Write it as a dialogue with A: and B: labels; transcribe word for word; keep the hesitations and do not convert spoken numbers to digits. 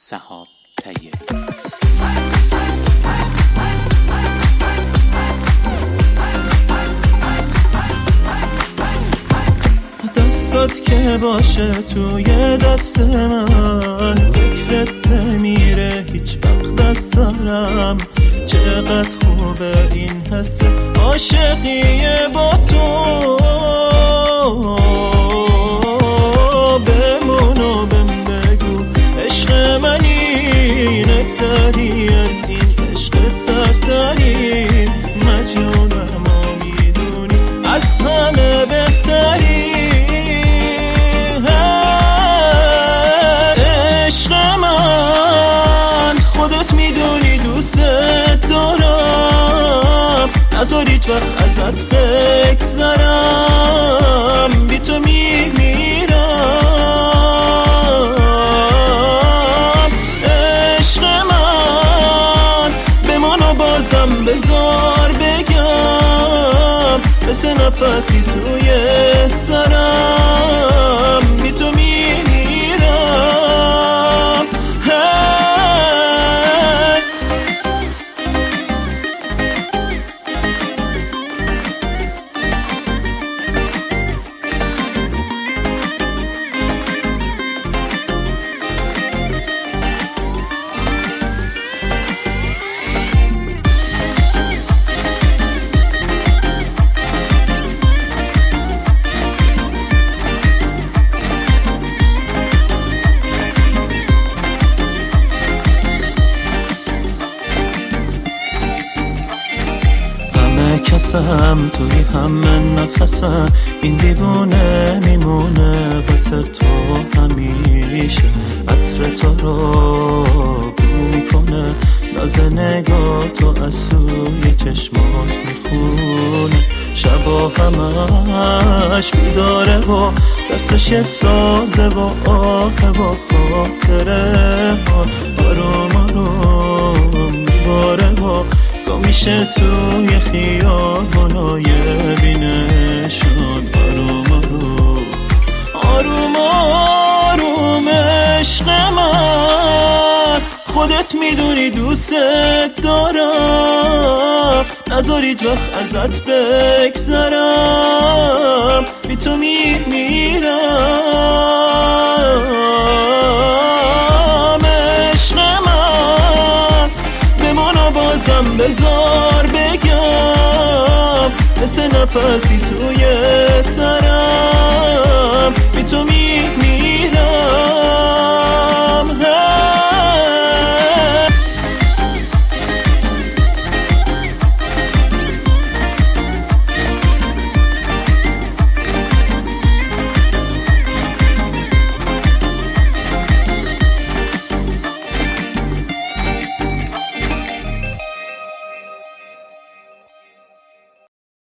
A: سهاب طیبی.
B: دستات که باشه توی دست من، فکرت نمیره هیچ وقت از سرم. چقدر خوبه این حس عاشقیه با تو. بمون و بهم بگو عشق منی، نگذری از این عشقت سرسری. مجنونم و میدونی از همه بهتری. عشق من خودت میدونی دوست دارم، نذار هیچ وقت ازت بگذرم. بی تو میمیرم. عشق من بمان و بازم بذار بگم، مثل نفسی توی سرم. بی تو میمیرم. کسم توی همه نفسم، این دیوونه میمونه واسه تو همیشه. عطر تو رو بو میکنه، ناز نگاه تو از سوی چشمات میخونه. شبا همش بیداره و دستش یه سازه و آه و خاطره ها. آروم آروم میباره و میشه توی خیابانای بینشان. آروم آروم آروم آروم عشق من، خودت میدونی دوست دارم، نذار هیچ وقت ازت بگذرم. بی تو میمیرم. عشق من بمان و بازم بذار بگم، مثل نفسی توی سرم. بی تو میمیرم.